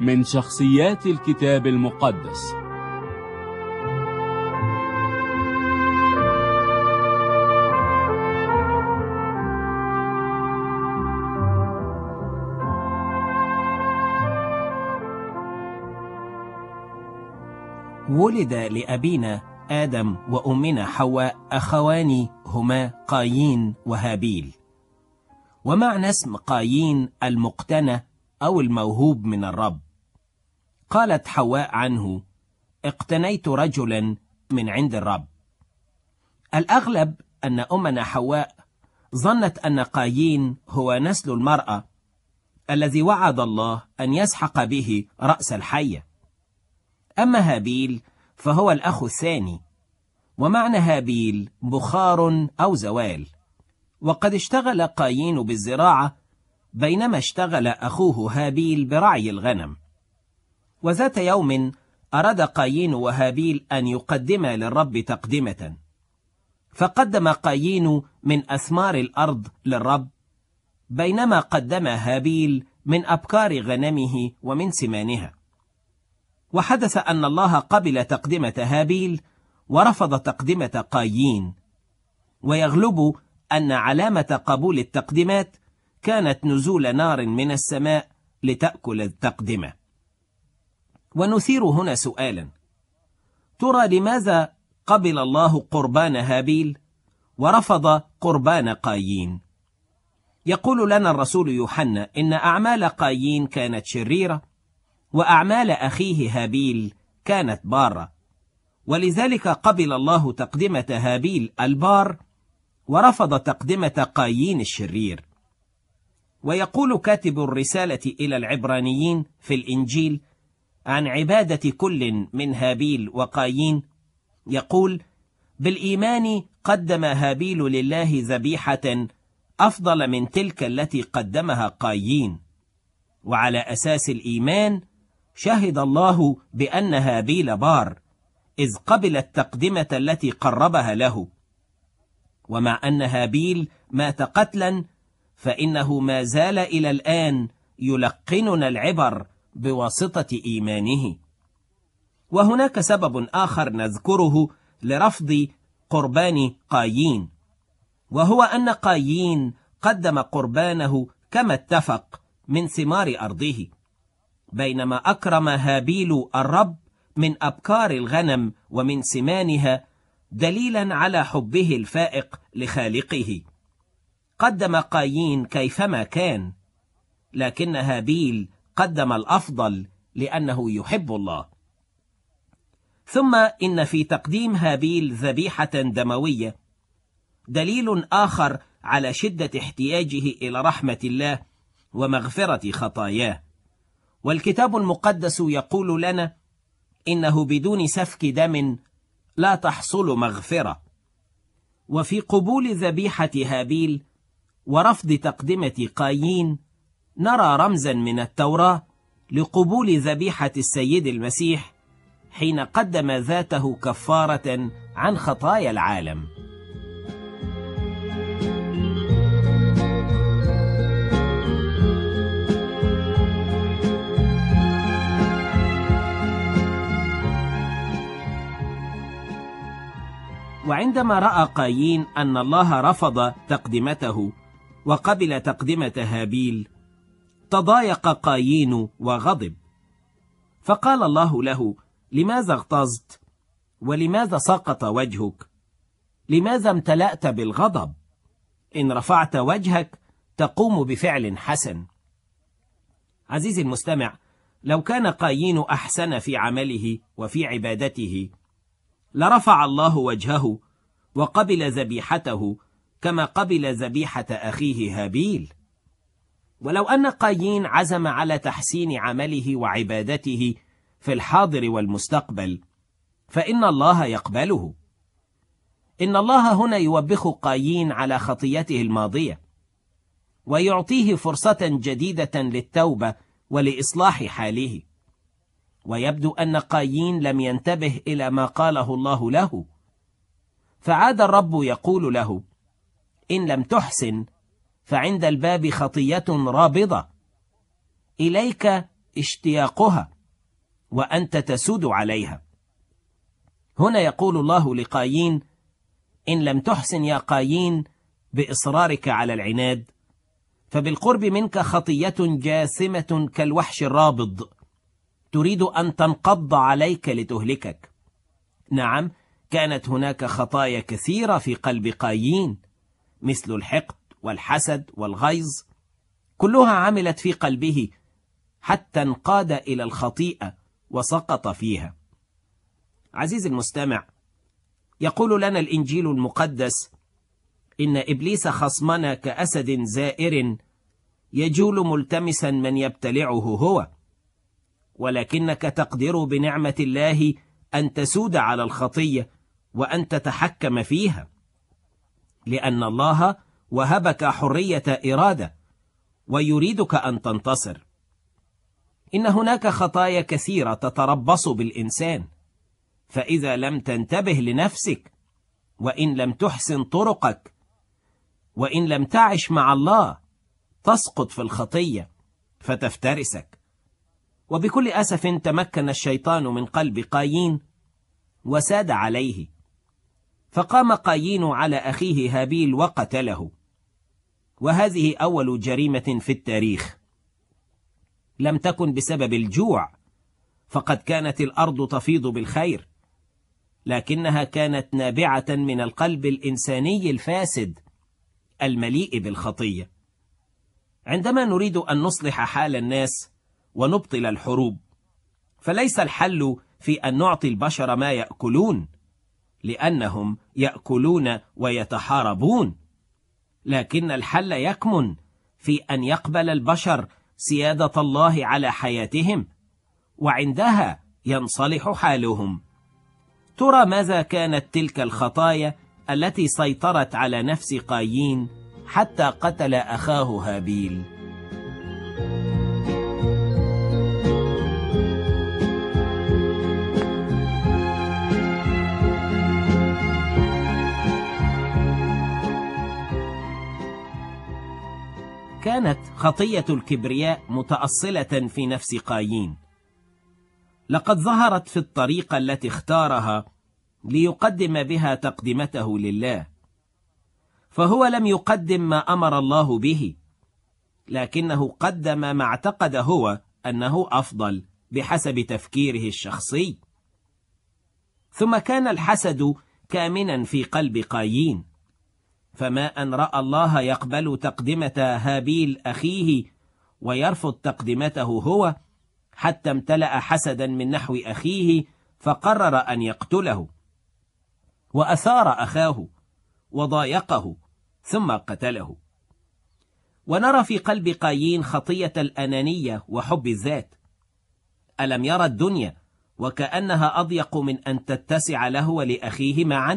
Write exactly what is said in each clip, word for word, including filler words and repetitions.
من شخصيات الكتاب المقدس. ولد لأبينا آدم وأمنا حواء أخوان هما قايين وهابيل. ومعنى اسم قايين المقتنى أو الموهوب من الرب. قالت حواء عنه: اقتنيت رجلا من عند الرب. الأغلب أن أمنا حواء ظنت أن قايين هو نسل المرأة الذي وعد الله أن يسحق به رأس الحية. أما هابيل فهو الأخ الثاني، ومعنى هابيل بخار أو زوال. وقد اشتغل قايين بالزراعة بينما اشتغل أخوه هابيل برعي الغنم. وذات يوم أراد قايين وهابيل أن يقدما للرب تقدمة، فقدم قايين من أثمار الأرض للرب، بينما قدم هابيل من أبكار غنمه ومن سمانها. وحدث أن الله قبل تقدمة هابيل ورفض تقدمة قايين، ويغلب أن علامة قبول التقدمات كانت نزول نار من السماء لتأكل التقدمة. ونثير هنا سؤالا: ترى لماذا قبل الله قربان هابيل ورفض قربان قايين؟ يقول لنا الرسول يوحنا إن أعمال قايين كانت شريرة وأعمال أخيه هابيل كانت بارة، ولذلك قبل الله تقدمة هابيل البار ورفض تقدمة قايين الشرير. ويقول كاتب الرسالة إلى العبرانيين في الإنجيل عن عبادة كل من هابيل وقايين، يقول: بالإيمان قدم هابيل لله ذبيحة أفضل من تلك التي قدمها قايين، وعلى أساس الإيمان شهد الله بأن هابيل بار إذ قبل التقدمة التي قربها له. ومع أن هابيل مات قتلا فإنه ما زال إلى الآن يلقننا العبر بواسطة إيمانه. وهناك سبب آخر نذكره لرفض قربان قايين، وهو أن قايين قدم قربانه كما اتفق من ثمار أرضه، بينما أكرم هابيل الرب من أبكار الغنم ومن سمانها، دليلا على حبه الفائق لخالقه. قدم قايين كيفما كان، لكن هابيل قدم الأفضل لأنه يحب الله. ثم إن في تقديم هابيل ذبيحة دموية دليل آخر على شدة احتياجه إلى رحمة الله ومغفرة خطاياه. والكتاب المقدس يقول لنا إنه بدون سفك دم لا تحصل مغفرة. وفي قبول ذبيحة هابيل ورفض تقدمة قايين نرى رمزا من التوراة لقبول ذبيحة السيد المسيح حين قدم ذاته كفارة عن خطايا العالم. وعندما رأى قايين أن الله رفض تقدمته وقبل تقدمة هابيل، تضايق قايين وغضب، فقال الله له: لماذا اغتظت؟ ولماذا سقط وجهك؟ لماذا امتلأت بالغضب؟ إن رفعت وجهك تقوم بفعل حسن. عزيزي المستمع، لو كان قايين أحسن في عمله وفي عبادته لرفع الله وجهه وقبل ذبيحته كما قبل ذبيحة أخيه هابيل. ولو أن قايين عزم على تحسين عمله وعبادته في الحاضر والمستقبل فإن الله يقبله. إن الله هنا يوبخ قايين على خطيته الماضية ويعطيه فرصة جديدة للتوبة ولإصلاح حاله. ويبدو أن قايين لم ينتبه إلى ما قاله الله له، فعاد الرب يقول له: إن لم تحسن فعند الباب خطية رابضة، إليك اشتياقها وأنت تسود عليها. هنا يقول الله لقايين: إن لم تحسن يا قايين بإصرارك على العناد، فبالقرب منك خطية جاثمة كالوحش الرابض تريد أن تنقض عليك لتهلكك. نعم، كانت هناك خطايا كثيرة في قلب قايين، مثل الحقد والحسد والغيظ، كلها عملت في قلبه حتى انقاد إلى الخطيئة وسقط فيها. عزيزي المستمع، يقول لنا الإنجيل المقدس إن إبليس خصمنا كأسد زائر يجول ملتمسا من يبتلعه هو، ولكنك تقدر بنعمة الله أن تسود على الخطية وأن تتحكم فيها، لأن الله وهبك حرية إرادة ويريدك أن تنتصر. إن هناك خطايا كثيرة تتربص بالإنسان، فإذا لم تنتبه لنفسك، وإن لم تحسن طرقك، وإن لم تعش مع الله، تسقط في الخطية فتفترسك. وبكل أسف تمكن الشيطان من قلب قايين وساد عليه، فقام قايين على أخيه هابيل وقتله، وهذه أول جريمة في التاريخ. لم تكن بسبب الجوع، فقد كانت الأرض تفيض بالخير، لكنها كانت نابعة من القلب الإنساني الفاسد المليء بالخطية. عندما نريد أن نصلح حال الناس ونبطل الحروب، فليس الحل في أن نعطي البشر ما يأكلون، لأنهم يأكلون ويتحاربون، لكن الحل يكمن في أن يقبل البشر سيادة الله على حياتهم، وعندها ينصلح حالهم. ترى ماذا كانت تلك الخطايا التي سيطرت على نفس قايين حتى قتل أخاه هابيل؟ كانت خطية الكبرياء متأصلة في نفس قايين، لقد ظهرت في الطريقة التي اختارها ليقدم بها تقدمته لله، فهو لم يقدم ما أمر الله به، لكنه قدم ما اعتقد هو أنه أفضل بحسب تفكيره الشخصي. ثم كان الحسد كامنا في قلب قايين، فما أن رأى الله يقبل تقدمة هابيل أخيه ويرفض تقدمته هو، حتى امتلأ حسدا من نحو أخيه فقرر أن يقتله، وأثار أخاه وضايقه ثم قتله. ونرى في قلب قايين خطية الأنانية وحب الذات. ألم يرى الدنيا وكأنها أضيق من أن تتسع له ولأخيه معا،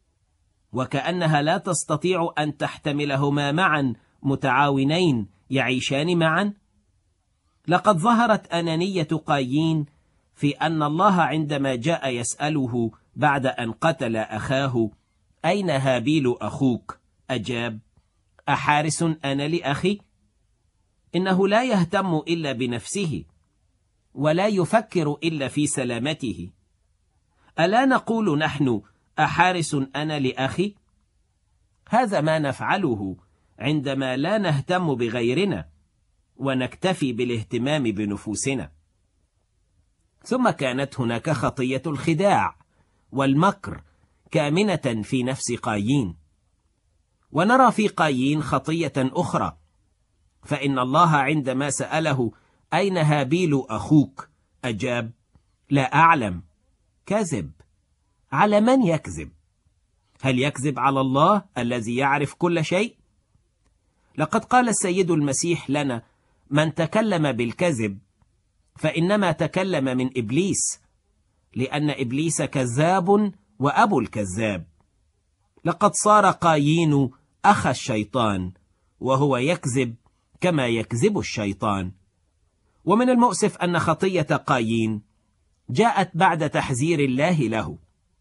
وكأنها لا تستطيع أن تحتملهما معا متعاونين يعيشان معا؟ لقد ظهرت أنانية قايين في أن الله عندما جاء يسأله بعد أن قتل أخاه: أين هابيل أخوك؟ أجاب: أحارس أنا لأخي؟ إنه لا يهتم إلا بنفسه، ولا يفكر إلا في سلامته. ألا نقول نحن: أحارس أنا لأخي؟ هذا ما نفعله عندما لا نهتم بغيرنا ونكتفي بالاهتمام بنفوسنا. ثم كانت هناك خطية الخداع والمكر كامنة في نفس قايين. ونرى في قايين خطية أخرى، فإن الله عندما سأله: أين هابيل أخوك؟ أجاب: لا أعلم. كذب. على من يكذب؟ هل يكذب على الله الذي يعرف كل شيء؟ لقد قال السيد المسيح لنا: من تكلم بالكذب فإنما تكلم من إبليس، لأن إبليس كذاب وأبو الكذاب. لقد صار قايين أخ الشيطان، وهو يكذب كما يكذب الشيطان. ومن المؤسف أن خطية قايين جاءت بعد تحذير الله له.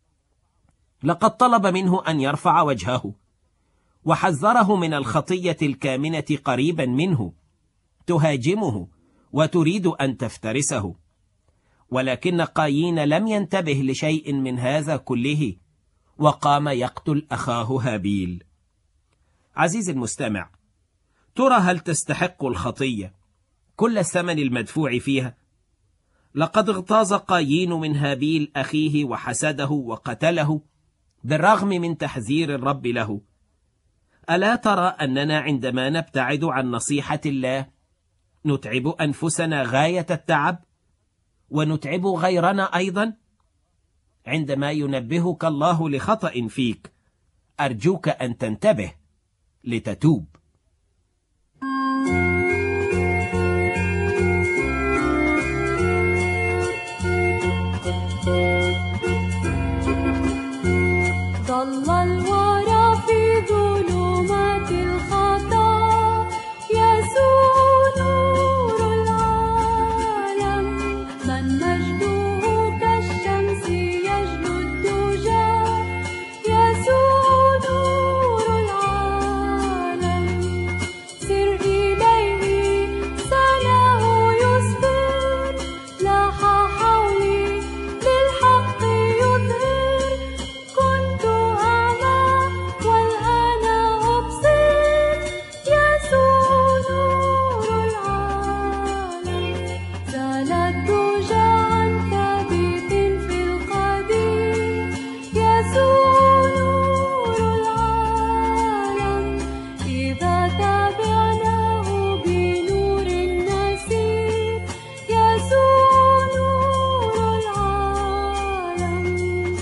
لقد طلب منه أن يرفع وجهه، وحذره من الخطية الكامنة قريبا منه تهاجمه وتريد أن تفترسه. ولكن قايين لم ينتبه لشيء من هذا كله، وقام يقتل أخاه هابيل. عزيزي المستمع، ترى هل تستحق الخطية كل الثمن المدفوع فيها؟ لقد اغتاظ قايين من هابيل أخيه وحسده وقتله بالرغم من تحذير الرب له. ألا ترى أننا عندما نبتعد عن نصيحة الله نتعب أنفسنا غاية التعب، ونتعب غيرنا أيضا؟ عندما ينبهك الله لخطأ فيك أرجوك أن تنتبه لتتوب. ضل الورى في ظلمات الخطا، يسوع نور العالم، من مجده كالشمس يجلو الدجى، يسوع نور العالم، سر إليه سناه يسفر، لاح حولي للحق يظهر، كنت أعمى والآن أبصر، يسوع نور العالم، زال الدجى عن ثابت في القديم، يسوع نور العالم، إذا تابعناه بنور النسيم، يسوع نور العالم.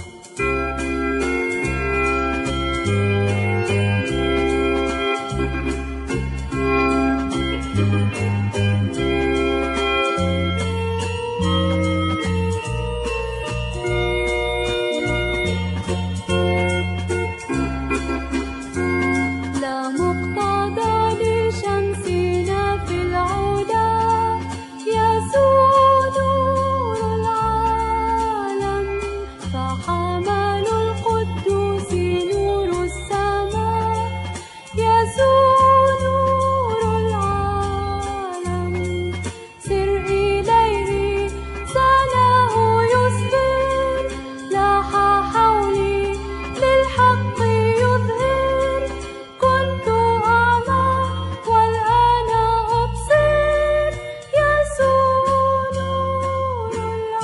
لا مقتضى لشمسنا في العلا، يسوع نور العالم، فحمل القدوس نور السماء، يسوع نور العالم، سر إليه سناه يسفر، لاح حولي للحق يظهر، كنت أعمى والآن أبصر، يسوع نور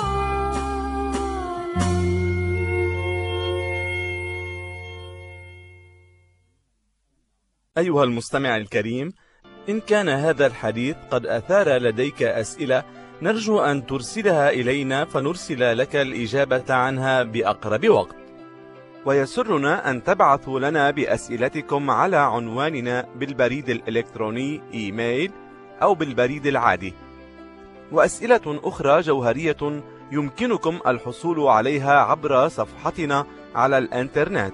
العالم. أيها المستمع الكريم، إن كان هذا الحديث قد أثار لديك أسئلة نرجو أن ترسلها إلينا فنرسل لك الإجابة عنها بأقرب وقت. ويسرنا أن تبعثوا لنا بأسئلتكم على عنواننا بالبريد الإلكتروني إيميل أو بالبريد العادي. وأسئلة أخرى جوهرية يمكنكم الحصول عليها عبر صفحتنا على الإنترنت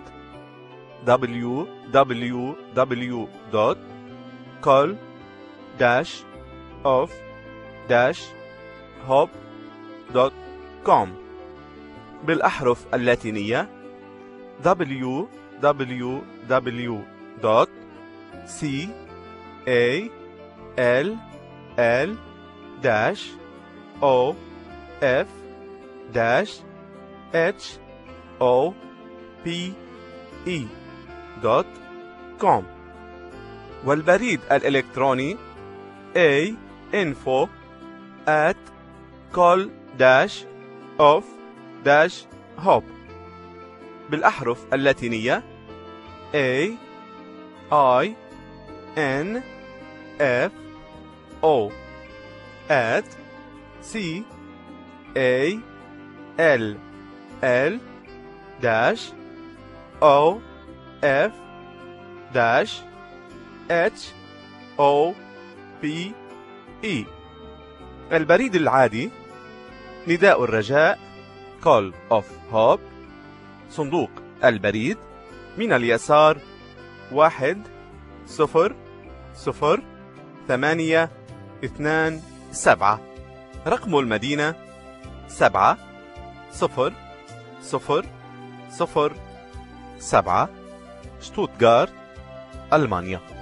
دبليو دبليو دبليو دوت كول داش أوف داش هوب دوت كوم بالأحرف اللاتينية دبليو دبليو دبليو دوت سي إيه إل إل داش أو إف داش إتش أو بي إي دوت كوم، والبريد الإلكتروني A info at call dash of dash hop بالأحرف اللاتينية A I N F O at C A L L dash O F dash H O P E. البريد العادي نداء الرجاء Call of Hope، صندوق البريد من اليسار واحد صفر صفر ثمانية اثنان سبعة، رقم المدينة سبعة صفر صفر صفر سبعة، شتوتغارت، ألمانيا.